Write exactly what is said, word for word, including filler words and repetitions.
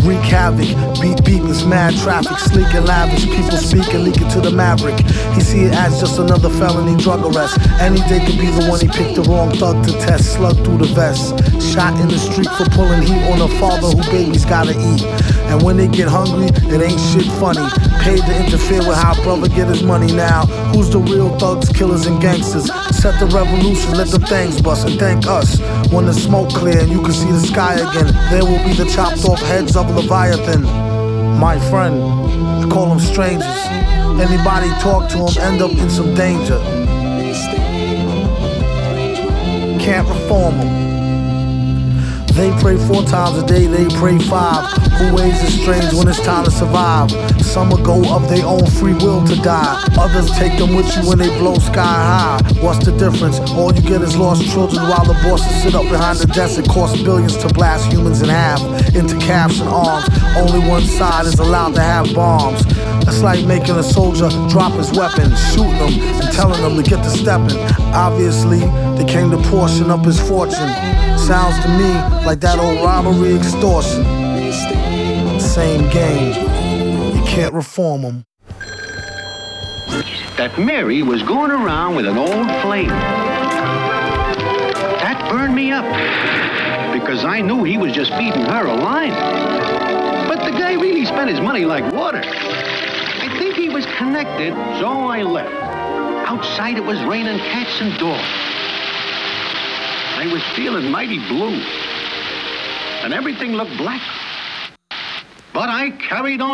Wreak havoc, beat beatless, mad traffic, sleek and lavish. People speaking, leaking to the maverick. He see it as just another felony drug arrest. Any day could be the one he picked the wrong thug to test. Slug through the vest, shot in the street for pulling heat on a father who babies gotta eat. And when they get hungry, it ain't shit funny. Paid to interfere with how brother get his money now. Who's the real thugs, killers, and gangsters? Set the revolution, let them things bust, and thank us. When the smoke clear and you can see the sky again, there will be the chopped off heads of Leviathan. My friend, I call them strangers. Anybody talk to them end up in some danger. Can't reform them. They pray four times a day, they pray five. Who ways is strange when it's time to survive? Some will go of their own free will to die. Others take them with you when they blow sky high. What's the difference? All you get is lost children while the bosses sit up behind the desk. It costs billions to blast humans in half into calves and arms. Only one side is allowed to have bombs. It's like making a soldier drop his weapon, shooting them and telling them to get to stepping. Obviously, they came to portion up his fortune. Sounds to me like that old robbery extortion. Same game. You can't reform them. That Mary was going around with an old flame. That burned me up because I knew he was just feeding her a line. But the guy really spent his money like water. I think he was connected, so I left. Outside it was raining cats and dogs. I was feeling mighty blue, and everything looked black. But I carried on.